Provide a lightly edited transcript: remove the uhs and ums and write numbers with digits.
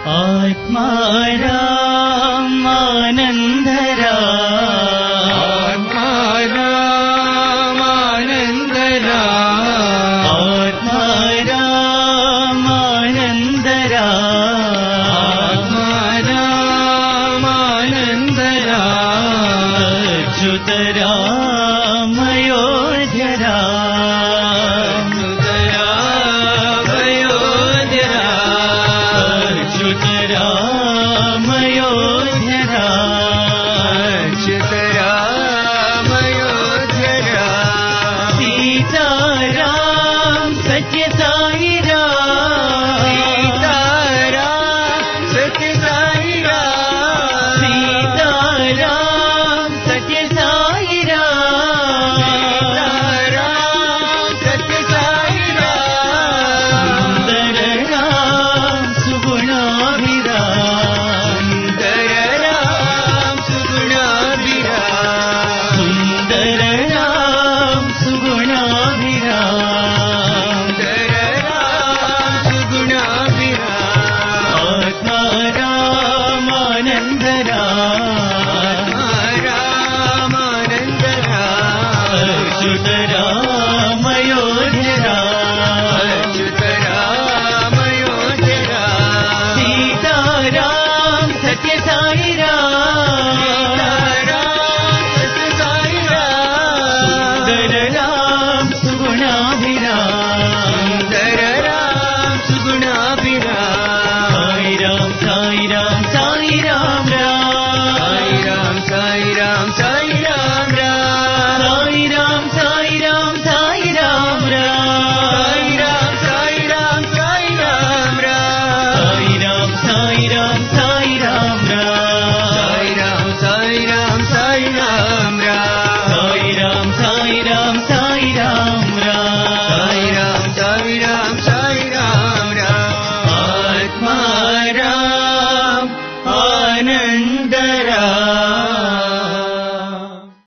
आत्माराम आनंदरा आत्माराम आनंदरा आत्माराम आनंदरा आत्माराम आनंदरा अच्युतराम अयोध्यरा अच्युतराम अयोध्यरा अच्युतराम अयोध्यरा सीताराम सत्य साई राम सीताराम सत्य साई राम सीताराम सत्य साई राम सीताराम सत्य साई राम सुंदर राम सुगुणाभिराम सुंदर राम सुगुणाभिराम सुंदर राम सुगुणाभिराम सुंदर राम सुगुणाभिराम आत्माराम आनंदरा आत्माराम आनंदरा अच्युतराम अयोध्यरा अच्युतराम अयोध्यरा सीताराम सत्य साई राम सीताराम सत्य साई राम सुंदर राम सुगुणाभिराम सुंदर राम सुगुणाभिराम साई राम साई राम साई राम राम साई राम साई राम साई राम राम साई राम साई राम साई राम राम साई राम साई राम साई राम साई राम साई राम साई राम राम साई राम साई राम